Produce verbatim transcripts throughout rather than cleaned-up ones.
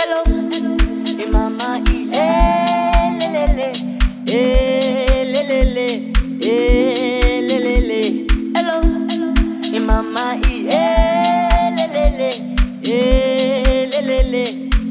hello, eh mama, eh le le le, eh le le le, eh le le le, hello, eh mama, eh le le le, eh le le le,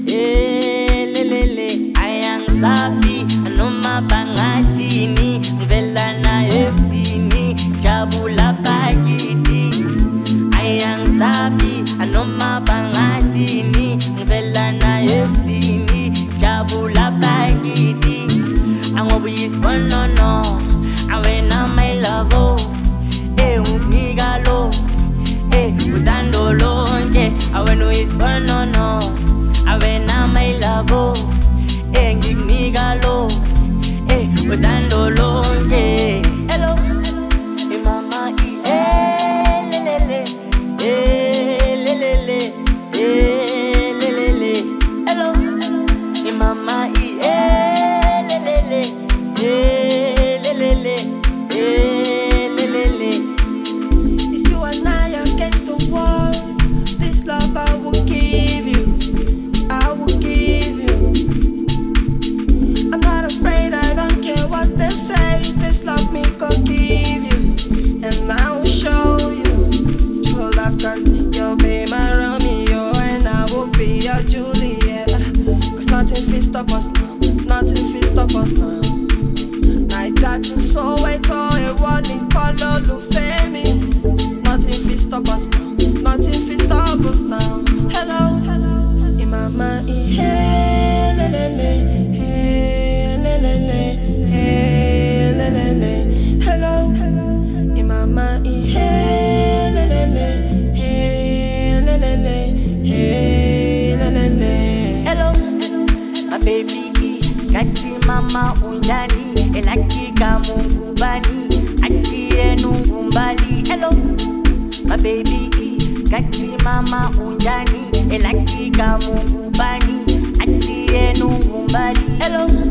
eh le le le, ayang sapi, anoma bangatini, vela na efini, jabula pagiti, ayang sapi, anoma bangatini, vela na efini, jabula pagiti, angobu ispono no, awena my love, eh unigalo, eh utando longe, awenu ispono no, awena my love, eh unigalo, eh utando longe, hello, eh mama, eh le le le, eh le le le, eh le le le, hello, eh mama, eh le le le, eh le le le, eh le le le. It's you and I against the world. This love I will give you, I will give you. I'm not afraid, I don't care what they say. This love me go give you, and I will show you true love. Cause you'll be my Romeo and I will be your Juliet. Cause nothing fit stop us now, nothing fit stop us now. Naija to Soweto, èwo ni kọ́ ló fẹ́ mi. Nothing fit stop us now, nothing fit stop us now. Hello, hello, imama, ihe, le le le, he, le le le, he, le le le. Hello, imama, ihe, le le le, he, le le le, he, le le le. Hello, my baby, kati mama unjani, elakika Mungu bani, atie nungu mbali. Hello, my baby, kati mama unjani, elakika Mungu bani, atie nungu mbali. Hello.